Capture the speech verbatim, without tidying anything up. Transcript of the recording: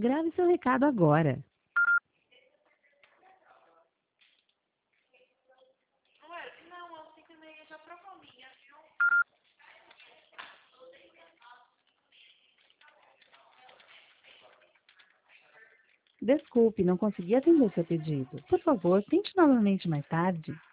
Grave seu recado agora. Não, às cinco e meia já provou minha, viu? Desculpe, não consegui atender seu pedido. Por favor, tente novamente mais tarde.